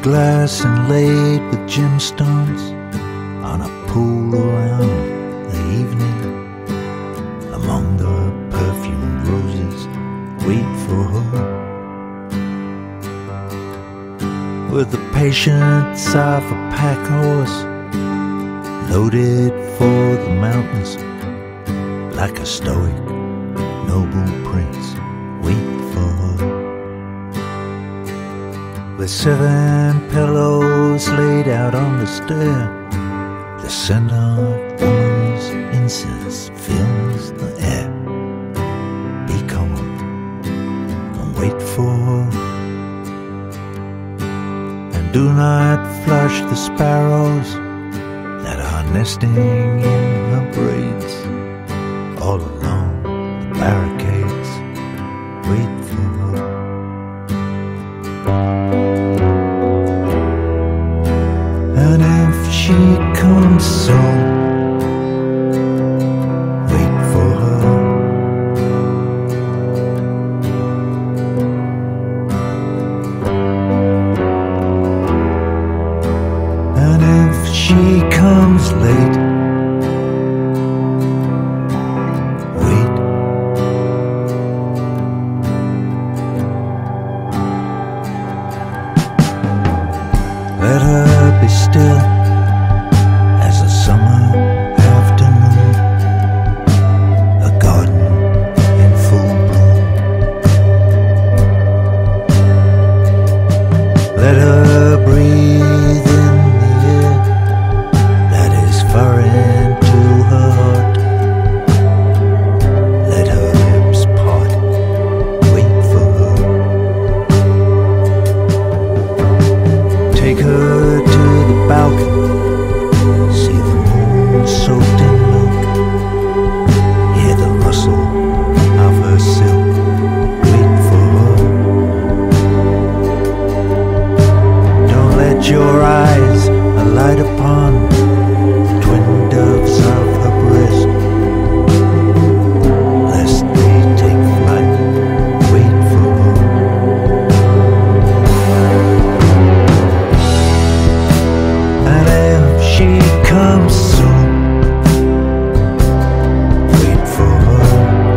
glass inlaid with gemstones on a pool around the evening. Among the perfumed roses, wait for her. With the patience of a pack horse, loaded for the mountains, like a stoic, noble prince, wait for her. With 7 pillows laid out on the stair, the scent of woman's incense fills the air. Be calm and wait for her. And do not flush the sparrows that are nesting in her braids. All along the barricades, wait for her. And if she comes soon, wait for her. And if she comes late, wait. Let her be still as a summer afternoon, a garden in full bloom. Let her breathe in the air that is foreign to her heart. Let her lips part, wait for her. Take her to the balcony, see the moon soaked in milk, hear the rustle of her silk, wait for her. Don't let your eyes alight upon the twin doves of her breast, lest they take flight, wait for her. And if she comes soon, wait for her.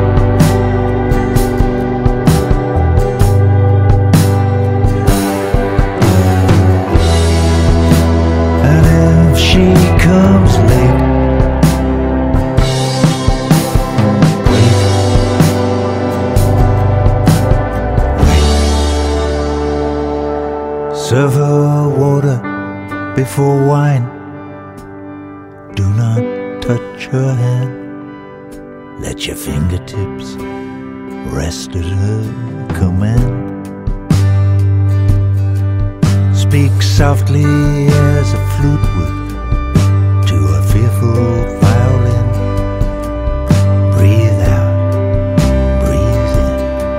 And if she comes late, wait, wait. Serve her water before wine. Do not touch her hand. Let your fingertips rest at her command. Speak softly as a flute would to a fearful violin. Breathe out, breathe in.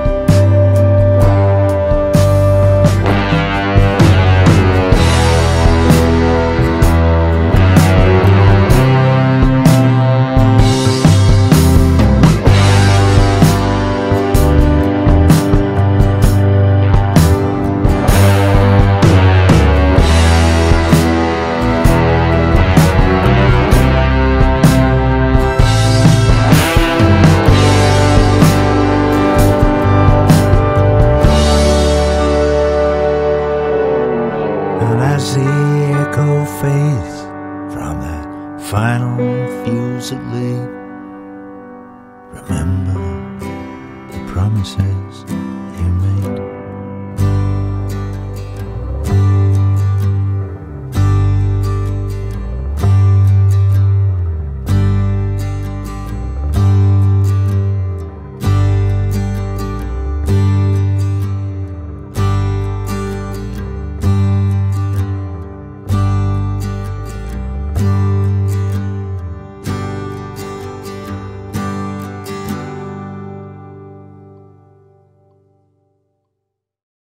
And as the echo fades from that final fusillade, remember the promises